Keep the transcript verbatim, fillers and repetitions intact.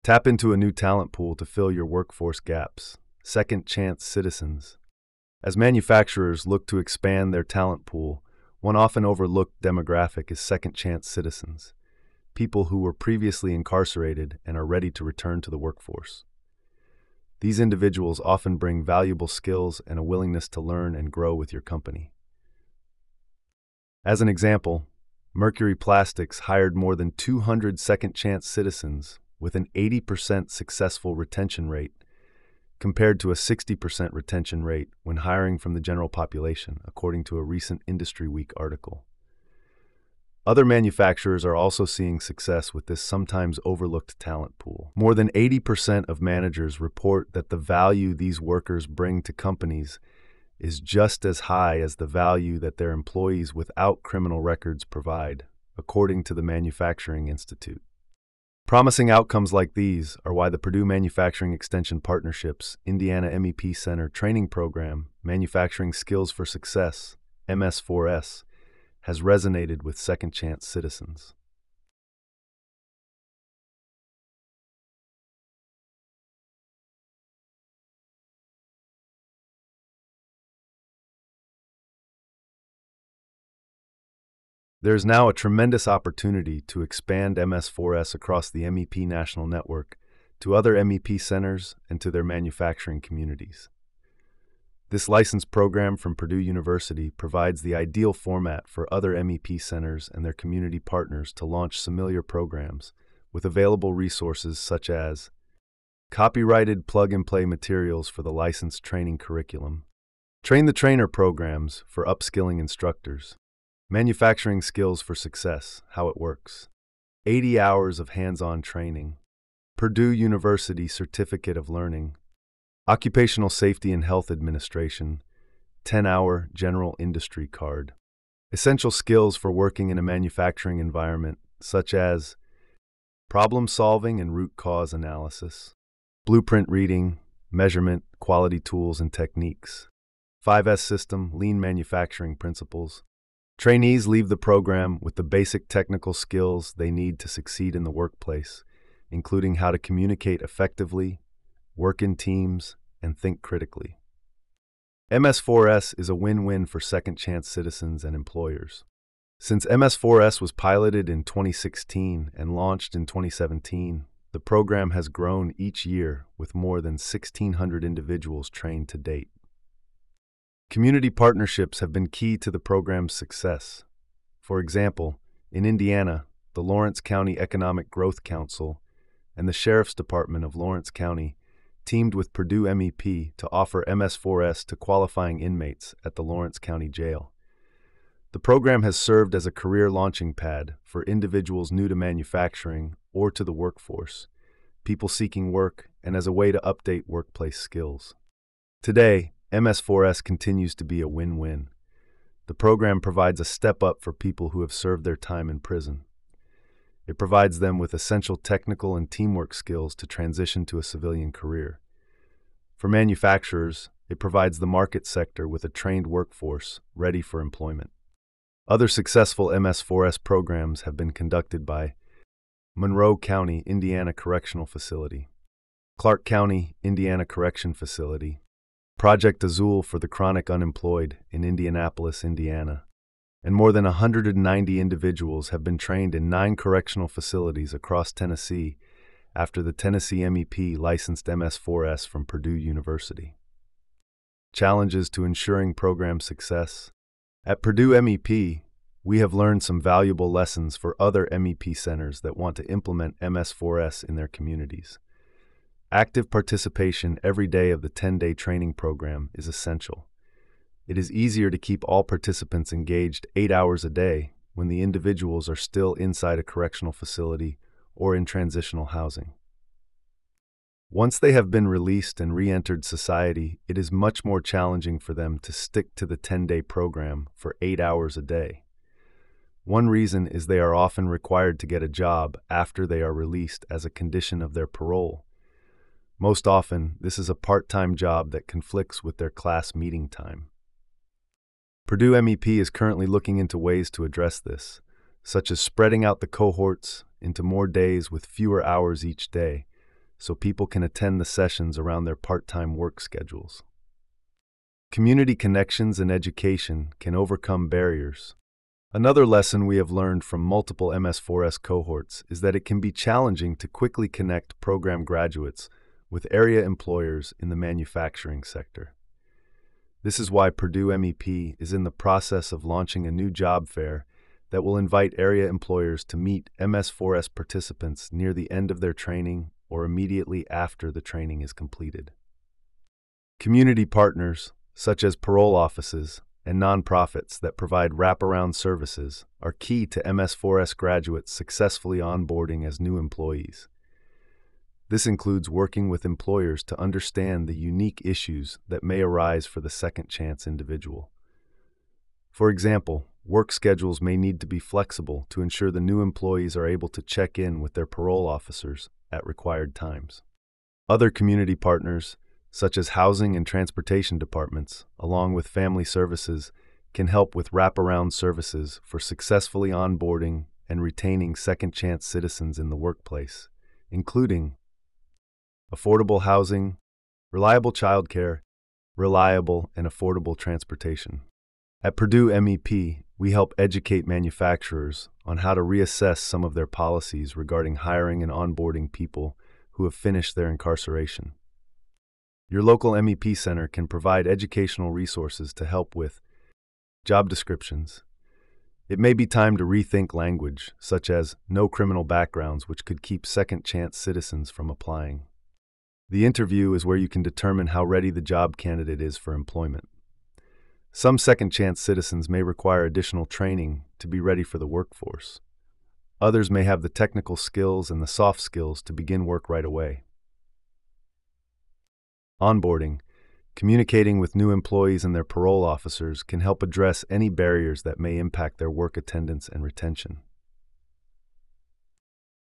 Tap into a new talent pool to fill your workforce gaps. Second chance citizens. As manufacturers look to expand their talent pool, one often overlooked demographic is second chance citizens, people who were previously incarcerated and are ready to return to the workforce. These individuals often bring valuable skills and a willingness to learn and grow with your company. As an example, Mercury Plastics hired more than two hundred second chance citizens with an eighty percent successful retention rate, compared to a sixty percent retention rate when hiring from the general population, according to a recent Industry Week article. Other manufacturers are also seeing success with this sometimes overlooked talent pool. More than eighty percent of managers report that the value these workers bring to companies is just as high as the value that their employees without criminal records provide, according to the Manufacturing Institute. Promising outcomes like these are why the Purdue Manufacturing Extension Partnership's Indiana M E P Center training program, Manufacturing Skills for Success, M S four S, has resonated with second chance citizens. There is now a tremendous opportunity to expand M S four S across the M E P national network to other M E P centers and to their manufacturing communities. This license program from Purdue University provides the ideal format for other M E P centers and their community partners to launch similar programs with available resources such as copyrighted plug-and-play materials for the licensed training curriculum, Train the Trainer programs for upskilling instructors, Manufacturing Skills for Success, how it works, eighty hours of hands-on training, Purdue University Certificate of Learning, Occupational Safety and Health Administration, ten-hour General Industry Card, essential skills for working in a manufacturing environment such as problem-solving and root cause analysis, blueprint reading, measurement, quality tools and techniques, five S system, lean manufacturing principles. Trainees leave the program with the basic technical skills they need to succeed in the workplace, including how to communicate effectively, work in teams, and think critically. M S four S is a win-win for second chance citizens and employers. Since M S four S was piloted in twenty sixteen and launched in twenty seventeen, the program has grown each year with more than sixteen hundred individuals trained to date. Community partnerships have been key to the program's success. For example, in Indiana, the Lawrence County Economic Growth Council and the Sheriff's Department of Lawrence County teamed with Purdue M E P to offer M S four S to qualifying inmates at the Lawrence County Jail. The program has served as a career launching pad for individuals new to manufacturing or to the workforce, people seeking work, and as a way to update workplace skills. Today, M S four S continues to be a win-win. The program provides a step up for people who have served their time in prison. It provides them with essential technical and teamwork skills to transition to a civilian career. For manufacturers, it provides the market sector with a trained workforce ready for employment. Other successful M S four S programs have been conducted by Monroe County, Indiana Correctional Facility, Clark County, Indiana Correction Facility, Project Azul for the chronic unemployed in Indianapolis, Indiana, and more than one hundred ninety individuals have been trained in nine correctional facilities across Tennessee after the Tennessee M E P licensed M S four S from Purdue University. Challenges to ensuring program success. At Purdue M E P, we have learned some valuable lessons for other M E P centers that want to implement M S four S in their communities. Active participation every day of the ten-day training program is essential. It is easier to keep all participants engaged eight hours a day when the individuals are still inside a correctional facility or in transitional housing. Once they have been released and re-entered society, it is much more challenging for them to stick to the ten-day program for eight hours a day. One reason is they are often required to get a job after they are released as a condition of their parole. Most often, this is a part-time job that conflicts with their class meeting time. Purdue M E P is currently looking into ways to address this, such as spreading out the cohorts into more days with fewer hours each day, so people can attend the sessions around their part-time work schedules. Community connections and education can overcome barriers. Another lesson we have learned from multiple M S four S cohorts is that it can be challenging to quickly connect program graduates with area employers in the manufacturing sector. This is why Purdue M E P is in the process of launching a new job fair that will invite area employers to meet M S four S participants near the end of their training or immediately after the training is completed. Community partners, such as parole offices and nonprofits that provide wraparound services, are key to M S four S graduates successfully onboarding as new employees. This includes working with employers to understand the unique issues that may arise for the second chance individual. For example, work schedules may need to be flexible to ensure the new employees are able to check in with their parole officers at required times. Other community partners, such as housing and transportation departments, along with family services, can help with wraparound services for successfully onboarding and retaining second chance citizens in the workplace, including affordable housing, reliable childcare, reliable and affordable transportation. At Purdue M E P, we help educate manufacturers on how to reassess some of their policies regarding hiring and onboarding people who have finished their incarceration. Your local M E P center can provide educational resources to help with job descriptions. It may be time to rethink language, such as no criminal backgrounds, which could keep second chance citizens from applying. The interview is where you can determine how ready the job candidate is for employment. Some second chance citizens may require additional training to be ready for the workforce. Others may have the technical skills and the soft skills to begin work right away. Onboarding, communicating with new employees and their parole officers can help address any barriers that may impact their work attendance and retention.